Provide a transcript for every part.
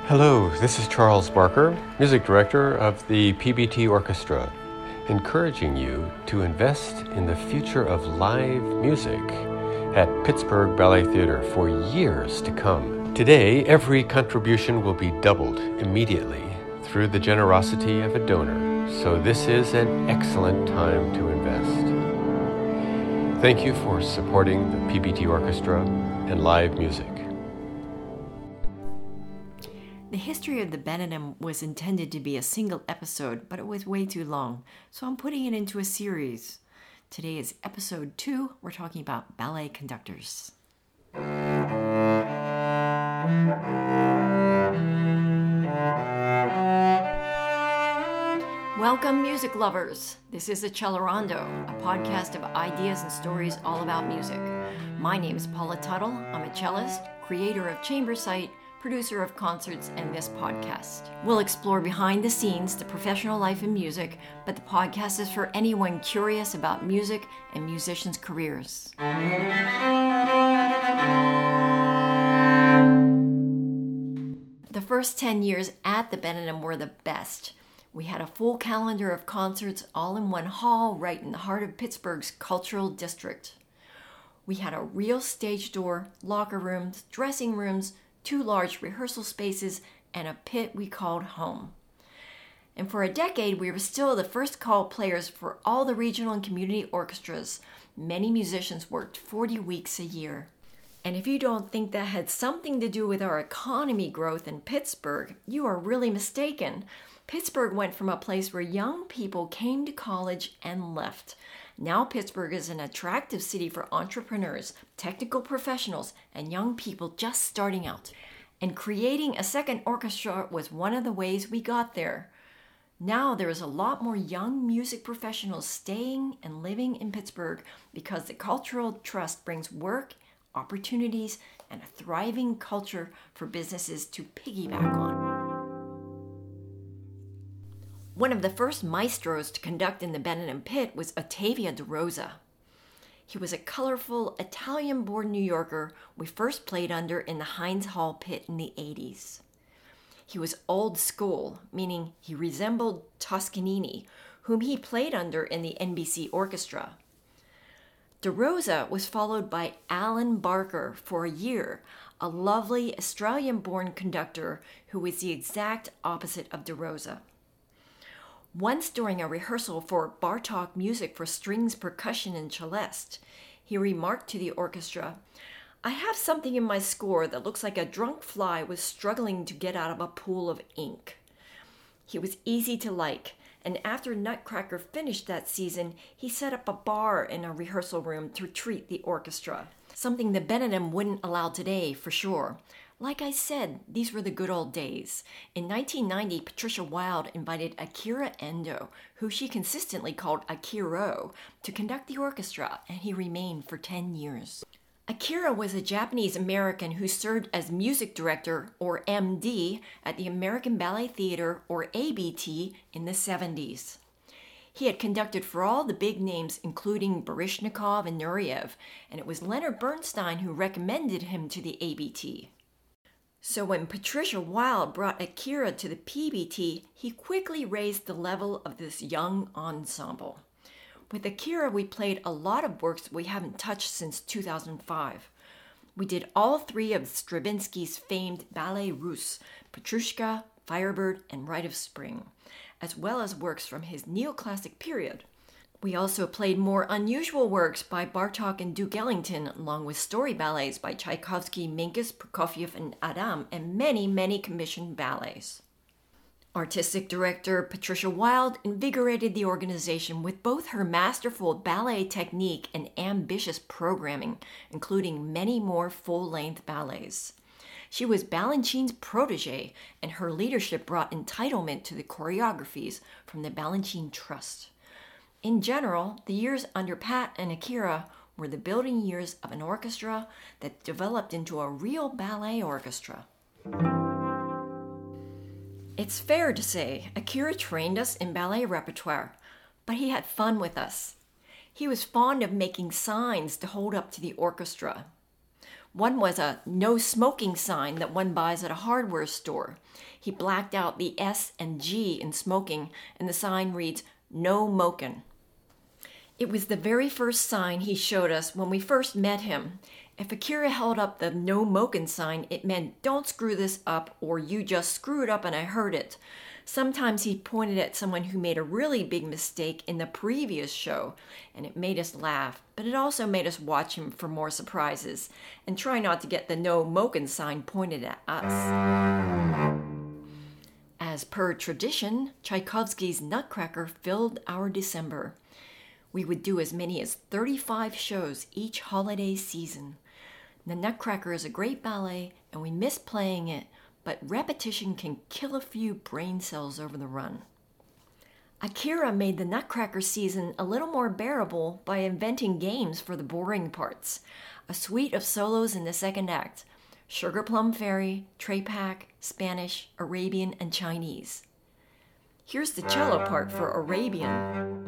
Hello, this is Charles Barker, Music Director of the PBT Orchestra, encouraging you to invest in the future of live music at Pittsburgh Ballet Theater for years to come. Today, every contribution will be doubled immediately through the generosity of a donor, so this is an excellent time to invest. Thank you for supporting the PBT Orchestra and live music. The history of the Benedum was intended to be a single episode, but it was way too long, so I'm putting it into a series. Today is episode 2. We're talking about ballet conductors. Welcome, music lovers. This is Accelerando, a podcast of ideas and stories all about music. My name is Paula Tuttle. I'm a cellist, creator of Chamber Site, producer of concerts, and this podcast. We'll explore behind the scenes, the professional life in music, but the podcast is for anyone curious about music and musicians' careers. The first 10 years at the Benedum were the best. We had a full calendar of concerts all in one hall right in the heart of Pittsburgh's cultural district. We had a real stage door, locker rooms, dressing rooms, 2 large rehearsal spaces, and a pit we called home. And for a decade, we were still the first call players for all the regional and community orchestras. Many musicians worked 40 weeks a year. And if you don't think that had something to do with our economy growth in Pittsburgh, you are really mistaken. Pittsburgh went from a place where young people came to college and left. Now Pittsburgh is an attractive city for entrepreneurs, technical professionals, and young people just starting out. And creating a second orchestra was one of the ways we got there. Now there is a lot more young music professionals staying and living in Pittsburgh because the Cultural Trust brings work, opportunities, and a thriving culture for businesses to piggyback on. One of the first maestros to conduct in the Benedum Pit was Ottavio De Rosa. He was a colorful, Italian-born New Yorker we first played under in the Heinz Hall Pit in the 80s. He was old school, meaning he resembled Toscanini, whom he played under in the NBC Orchestra. De Rosa was followed by Alan Barker for a year, a lovely Australian-born conductor who was the exact opposite of De Rosa. Once during a rehearsal for Bartók Music for Strings, Percussion, and Celeste, he remarked to the orchestra, "I have something in my score that looks like a drunk fly was struggling to get out of a pool of ink." He was easy to like, and after Nutcracker finished that season, he set up a bar in a rehearsal room to treat the orchestra, something the Benedum wouldn't allow today for sure. Like I said, these were the good old days. In 1990, Patricia Wilde invited Akira Endo, who she consistently called Akiro, to conduct the orchestra, and he remained for 10 years. Akira was a Japanese-American who served as music director, or MD, at the American Ballet Theater, or ABT, in the 70s. He had conducted for all the big names, including Baryshnikov and Nureyev, and it was Leonard Bernstein who recommended him to the ABT. So when Patricia Wilde brought Akira to the PBT, he quickly raised the level of this young ensemble. With Akira, we played a lot of works we haven't touched since 2005. We did all 3 of Stravinsky's famed Ballets Russes, Petrushka, Firebird, and Rite of Spring, as well as works from his neoclassic period. We also played more unusual works by Bartók and Duke Ellington, along with story ballets by Tchaikovsky, Minkus, Prokofiev, and Adam, and many, many commissioned ballets. Artistic director Patricia Wilde invigorated the organization with both her masterful ballet technique and ambitious programming, including many more full-length ballets. She was Balanchine's protege, and her leadership brought entitlement to the choreographies from the Balanchine Trust. In general, the years under Pat and Akira were the building years of an orchestra that developed into a real ballet orchestra. It's fair to say Akira trained us in ballet repertoire, but he had fun with us. He was fond of making signs to hold up to the orchestra. One was a no smoking sign that one buys at a hardware store. He blacked out the S and G in smoking, and the sign reads, "No mokin'." It was the very first sign he showed us when we first met him. If Akira held up the "No mokin' sign, it meant "Don't screw this up," or "You just screwed up and I heard it." Sometimes he pointed at someone who made a really big mistake in the previous show, and it made us laugh, but it also made us watch him for more surprises and try not to get the "No mokin' sign pointed at us. As per tradition, Tchaikovsky's Nutcracker filled our December. We would do as many as 35 shows each holiday season. The Nutcracker is a great ballet, and we miss playing it, but repetition can kill a few brain cells over the run. Akira made the Nutcracker season a little more bearable by inventing games for the boring parts. A suite of solos in the second act: Sugar Plum Fairy, Trepak, Spanish, Arabian, and Chinese. Here's the cello part for Arabian.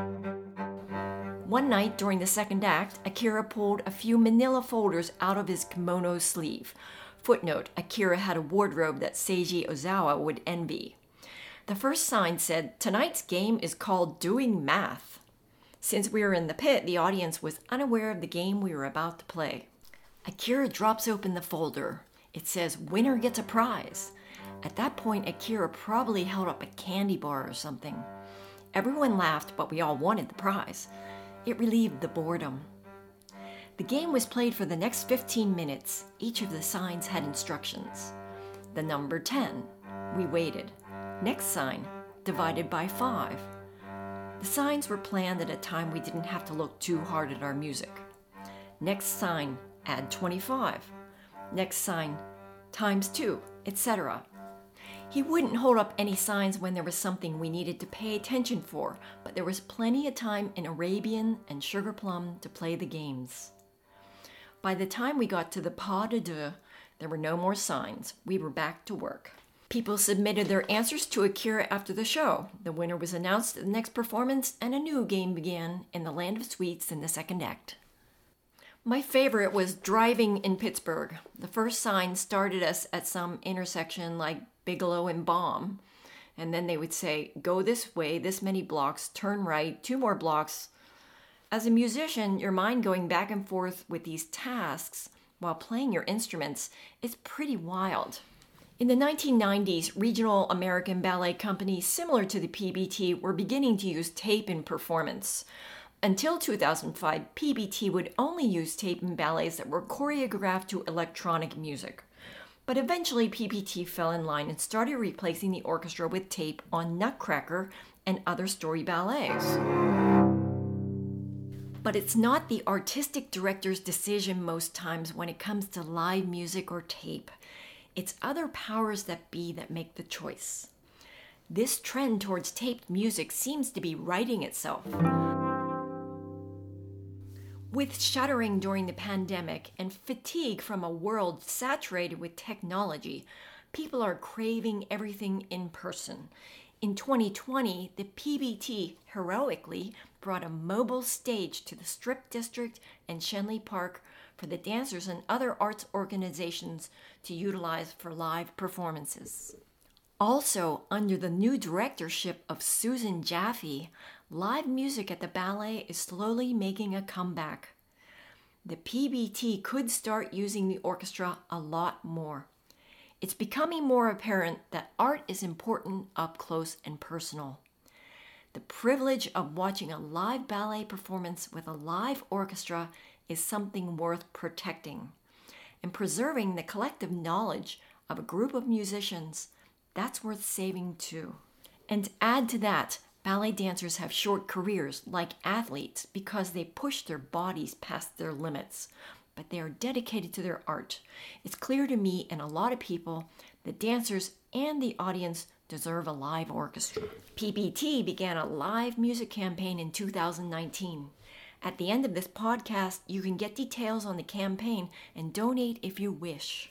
One night during the second act, Akira pulled a few manila folders out of his kimono sleeve. Footnote: Akira had a wardrobe that Seiji Ozawa would envy. The first sign said, "Tonight's game is called Doing Math." Since we were in the pit, the audience was unaware of the game we were about to play. Akira drops open the folder. It says, "Winner gets a prize." At that point, Akira probably held up a candy bar or something. Everyone laughed, but we all wanted the prize. It relieved the boredom. The game was played for the next 15 minutes. Each of the signs had instructions. The number 10. We waited. Next sign, divided by 5. The signs were planned at a time we didn't have to look too hard at our music. Next sign, add 25. Next sign, times 2, etc. He wouldn't hold up any signs when there was something we needed to pay attention for, but there was plenty of time in Arabian and Sugar Plum to play the games. By the time we got to the pas de deux, there were no more signs. We were back to work. People submitted their answers to Akira after the show. The winner was announced at the next performance, and a new game began in the Land of Sweets in the second act. My favorite was driving in Pittsburgh. The first sign started us at some intersection like Bigelow and Baum, and then they would say, "Go this way, this many blocks, turn right, 2 more blocks." As a musician, your mind going back and forth with these tasks while playing your instruments is pretty wild. In the 1990s, regional American ballet companies similar to the PBT were beginning to use tape in performance. Until 2005, PBT would only use tape in ballets that were choreographed to electronic music. But eventually, PBT fell in line and started replacing the orchestra with tape on Nutcracker and other story ballets. But it's not the artistic director's decision most times when it comes to live music or tape. It's other powers that be that make the choice. This trend towards taped music seems to be righting itself. With shuttering during the pandemic and fatigue from a world saturated with technology, people are craving everything in person. In 2020, the PBT heroically brought a mobile stage to the Strip District and Shenley Park for the dancers and other arts organizations to utilize for live performances. Also, under the new directorship of Susan Jaffe, live music at the ballet is slowly making a comeback. The PBT could start using the orchestra a lot more. It's becoming more apparent that art is important up close and personal. The privilege of watching a live ballet performance with a live orchestra is something worth protecting. And preserving the collective knowledge of a group of musicians, that's worth saving too. And add to that, ballet dancers have short careers like athletes because they push their bodies past their limits, but they are dedicated to their art. It's clear to me and a lot of people that dancers and the audience deserve a live orchestra. PBT began a live music campaign in 2019. At the end of this podcast, you can get details on the campaign and donate if you wish.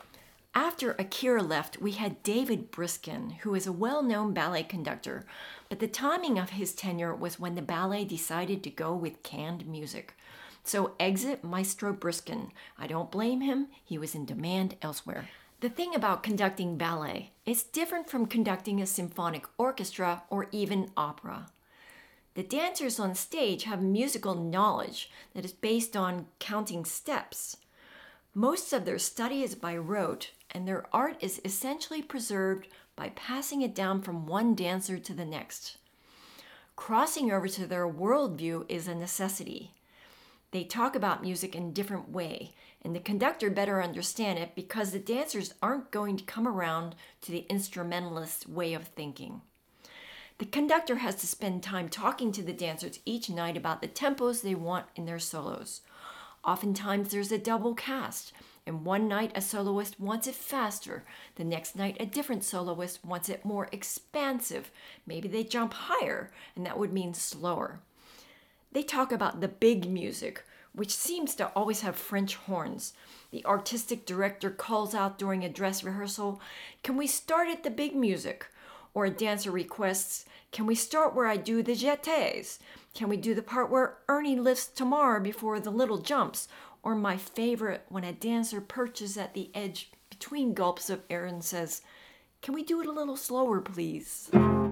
After Akira left, we had David Briskin, who is a well-known ballet conductor, but the timing of his tenure was when the ballet decided to go with canned music. So exit Maestro Briskin. I don't blame him, he was in demand elsewhere. The thing about conducting ballet, it's different from conducting a symphonic orchestra or even opera. The dancers on stage have musical knowledge that is based on counting steps. Most of their study is by rote, and their art is essentially preserved by passing it down from one dancer to the next. Crossing over to their worldview is a necessity. They talk about music in a different way, and the conductor better understand it because the dancers aren't going to come around to the instrumentalist way of thinking. The conductor has to spend time talking to the dancers each night about the tempos they want in their solos. Oftentimes there's a double cast, and one night a soloist wants it faster, the next night a different soloist wants it more expansive. Maybe they jump higher, and that would mean slower. They talk about the big music, which seems to always have French horns. The artistic director calls out during a dress rehearsal, "Can we start at the big music?" Or a dancer requests, "Can we start where I do the jetés? Can we do the part where Ernie lifts Tamar before the little jumps?" Or my favorite, when a dancer perches at the edge between gulps of air and says, "Can we do it a little slower, please?"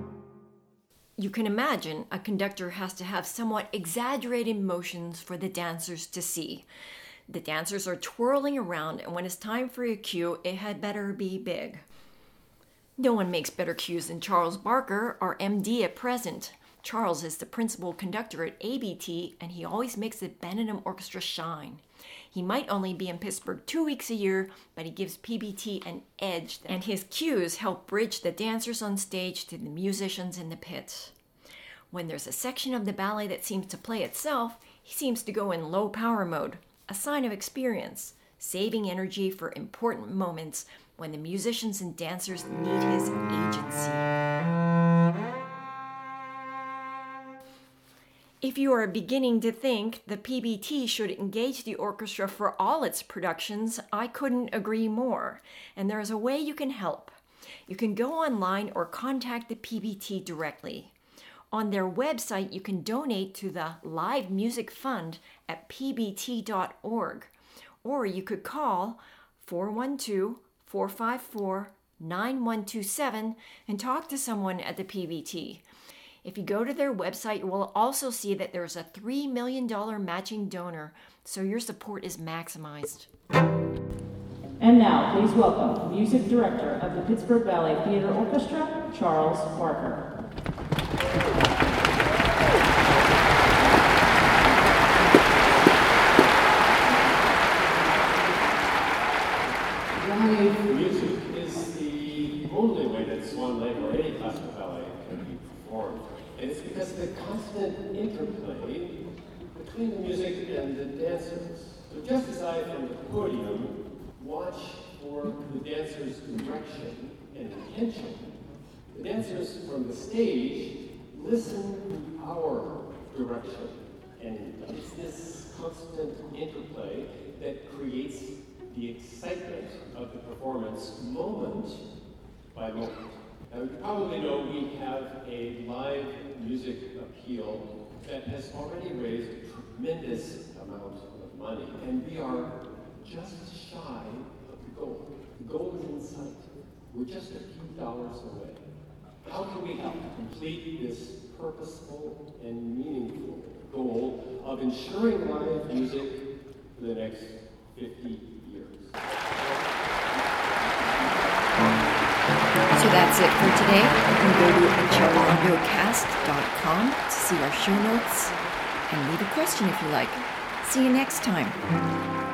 You can imagine a conductor has to have somewhat exaggerated motions for the dancers to see. The dancers are twirling around, and when it's time for a cue, it had better be big. No one makes better cues than Charles Barker, our MD at present. Charles is the principal conductor at ABT, and he always makes the Benedum Orchestra shine. He might only be in Pittsburgh 2 weeks a year, but he gives PBT an edge, and his cues help bridge the dancers on stage to the musicians in the pit. When there's a section of the ballet that seems to play itself, he seems to go in low power mode, a sign of experience, saving energy for important moments when the musicians and dancers need his agency. If you are beginning to think the PBT should engage the orchestra for all its productions, I couldn't agree more, and there is a way you can help. You can go online or contact the PBT directly. On their website, you can donate to the Live Music Fund at pbt.org, or you could call 412-454-9127 and talk to someone at the PBT. If you go to their website, you will also see that there's a $3 million matching donor, so your support is maximized. And now, please welcome Music Director of the Pittsburgh Ballet Theater Orchestra, Charles Barker. Live music is the only way that swan lake or any classical ballet can be performed. And it's because of the constant interplay between the music and the dancers. So just as I, from the podium, watch for the dancers' direction and intention, the dancers from the stage listen to our direction. And it's this constant interplay that creates the excitement of the performance moment by moment. Now, you probably know we have a live music appeal that has already raised a tremendous amount of money, and we are just shy of the goal. The goal is in sight. We're just a few dollars away. How can we help complete this purposeful and meaningful goal of ensuring live music for the next 50 years? So that's it for today. You can go to achelondocast.com to see our show notes and leave a question if you like. See you next time.